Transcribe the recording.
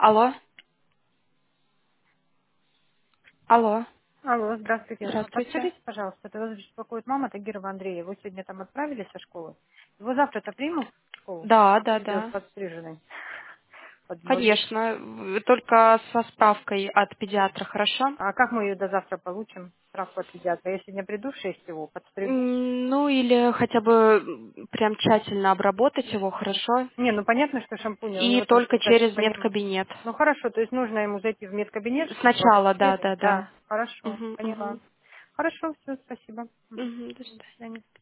Алло. Алло. Алло, здравствуйте. Здравствуйте. Подскажите, пожалуйста, это вас беспокоит мама Тагирова Андрея. Вы сегодня там отправили со школы? Его завтра-то примут в школу? Да, да, Придет да. подстриженный под ноль. Конечно. Только со справкой от педиатра, хорошо? А как мы ее до завтра получим? Справку от педиатра. Я сегодня приду в 6 его, подстригу. Ну, или хотя бы прям тщательно обработать его, хорошо? Не, ну понятно, что шампунь, у И него там только что-то, я так через понимаю. медкабинет. Ну хорошо, то есть нужно ему зайти в медкабинет, чтобы Сначала, да, свет? да, Да, да. хорошо, Угу, поняла. угу. Хорошо, все, спасибо. Угу, до До свидания. свидания.